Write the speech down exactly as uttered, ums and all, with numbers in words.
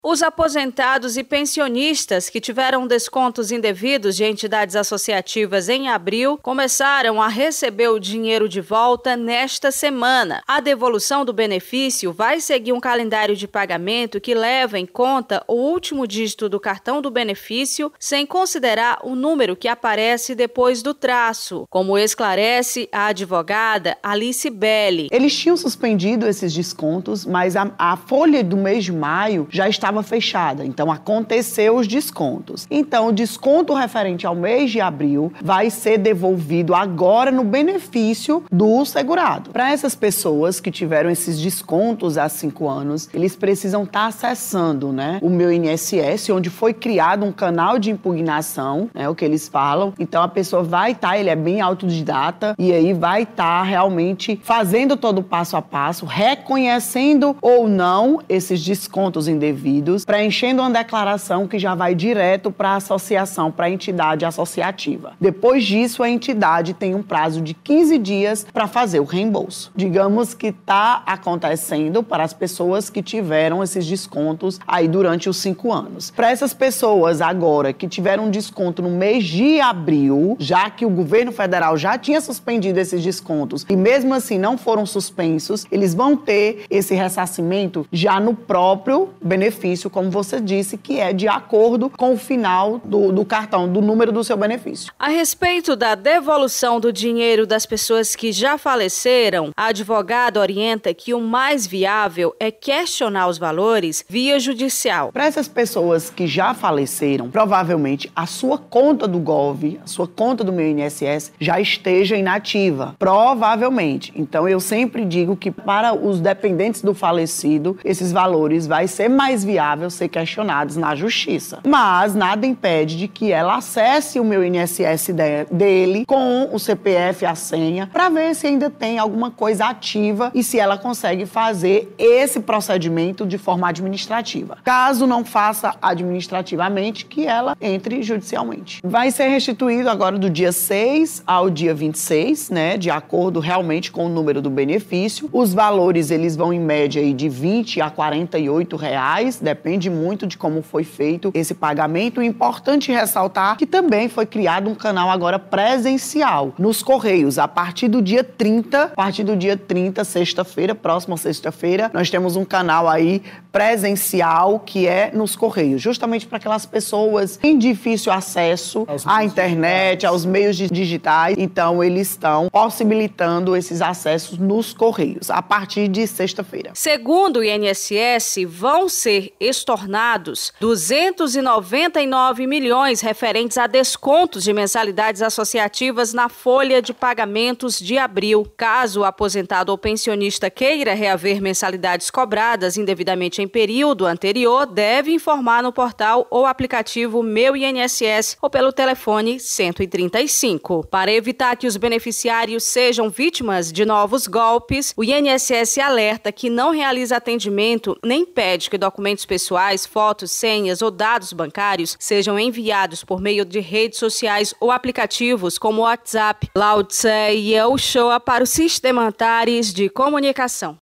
Os aposentados e pensionistas que tiveram descontos indevidos de entidades associativas em abril começaram a receber o dinheiro de volta nesta semana. A devolução do benefício vai seguir um calendário de pagamento que leva em conta o último dígito do cartão do benefício, sem considerar o número que aparece depois do traço, como esclarece a advogada Alice Belli. Eles tinham suspendido esses descontos, mas a, a folha do mês de maio já estava fechada, então aconteceu os descontos. Então o desconto referente ao mês de abril vai ser devolvido agora no benefício do segurado. Para essas pessoas que tiveram esses descontos há cinco anos, eles precisam estar acessando, né, o Meu I N S S, onde foi criado um canal de impugnação, né, o que eles falam. Então a pessoa vai estar, ele é bem autodidata, e aí vai estar realmente fazendo todo o passo a passo, reconhecendo ou não esses descontos indevidos, preenchendo uma declaração que já vai direto para a associação, para a entidade associativa. Depois disso, a entidade tem um prazo de quinze dias para fazer o reembolso. Digamos que está acontecendo para as pessoas que tiveram esses descontos aí durante os cinco anos. Para essas pessoas agora que tiveram um desconto no mês de abril, já que o governo federal já tinha suspendido esses descontos e mesmo assim não foram suspensos, eles vão ter esse ressarcimento já no próprio benefício, como você disse, que é de acordo com o final do, do cartão, do número do seu benefício. A respeito da devolução do dinheiro das pessoas que já faleceram, a advogada orienta que o mais viável é questionar os valores via judicial. Para essas pessoas que já faleceram, provavelmente a sua conta do Gov, a sua conta do Meu I N S S já esteja inativa. Provavelmente. Então eu sempre digo que para os dependentes do falecido, esses valores vai ser mais viável ser questionados na justiça. Mas nada impede de que ela acesse o Meu I N S S de, dele com o C P F, a senha, para ver se ainda tem alguma coisa ativa e se ela consegue fazer esse procedimento de forma administrativa. Caso não faça administrativamente, que ela entre judicialmente. Vai ser restituído agora do dia seis ao dia vinte e seis, né, de acordo realmente com o número do benefício. Os valores, eles vão em média aí de vinte a quarenta e oito reais, depende muito de como foi feito esse pagamento. É importante ressaltar que também foi criado um canal agora presencial nos Correios. A partir do dia trinta, a partir do dia trinta, sexta-feira, próxima sexta-feira, nós temos um canal aí presencial que é nos Correios, justamente para aquelas pessoas em difícil acesso à internet, digitais. aos meios digitais. Então, eles estão possibilitando esses acessos nos Correios a partir de sexta-feira. Segundo o I N S S, vão ser estornados duzentos e noventa e nove milhões referentes a descontos de mensalidades associativas na folha de pagamentos de abril. Caso o aposentado ou pensionista queira reaver mensalidades cobradas indevidamente em período anterior, deve informar no portal ou aplicativo Meu I N S S ou pelo telefone cento e trinta e cinco. Para evitar que os beneficiários sejam vítimas de novos golpes, o I N S S alerta que não realiza atendimento nem pede que documentos pessoais, fotos, senhas ou dados bancários sejam enviados por meio de redes sociais ou aplicativos como o WhatsApp, Lautse e Elshoa para o Sistema Antares de Comunicação.